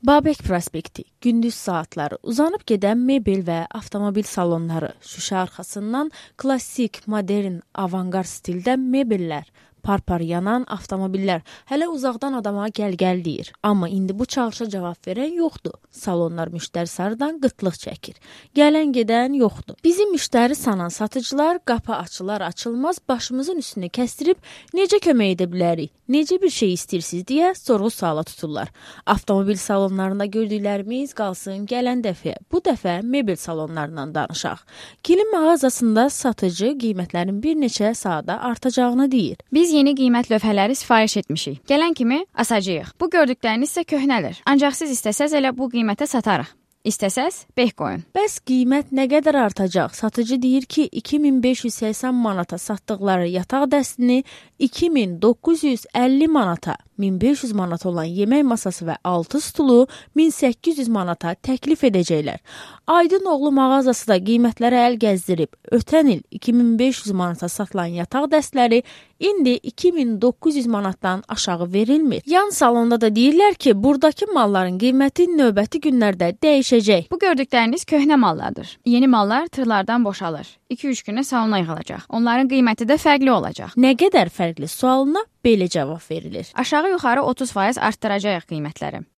Babək prospekti, gündüz saatları, uzanıb gedən mebel və avtomobil salonları, şüşə arxasından klassik, modern, avangard stildə mebellər, par-par yanan avtomobillər hələ uzaqdan adama gəl-gəl deyir. Amma indi bu çağırışa cavab verən yoxdur. Salonlar müştəri sarıdan qıtlıq çəkir. Gələn gedən yoxdur. Bizi müştəri sanan satıcılar qapı açılar-açılmaz başımızın üstünü kəstirib necə kömək edə bilərik, necə bir şey istəyirsiniz deyə sorğu-suala tuturlar. Avtomobil salonlarında gördüklərimiz qalsın gələn dəfə. Bu dəfə mebel salonlarından danışaq. Kilim mağazasında satıcı qiymətlərin bir neçə saata artacağını deyir. Biz yeni qiymət lövhələri sifariş etmişik. Gələn kimi asacağıq. Bu gördükləriniz isə köhnəlir. Ancaq siz istəsəz elə bu qiymətə satarıq. İstəsəz, beh qoyun. Bəs qiymət nə qədər artacaq? Satıcı deyir ki, 2580 manata satdıqları yataq dəstini 2950 manata, 1500 manat olan yemək masası və 6 stulu 1800 manata təklif edəcəklər. Aydınoğlu mağazası da qiymətlərə əl gəzdirib, ötən il 2500 manata satılan yataq dəstləri indi 2900 manatdan aşağı verilmir. Yan salonda da deyirlər ki, buradakı malların qiyməti növbəti günlərdə dəyişəcək. Bu gördükləriniz köhnə mallardır. Yeni mallar tırlardan boşalır. 2-3 günə salona yığılacaq. Onların qiyməti də fərqli olacaq. Nə qədər fərqli sualına belə cavab verilir. Aşağı yuxarı 30% artdıracağıq qiymətləri.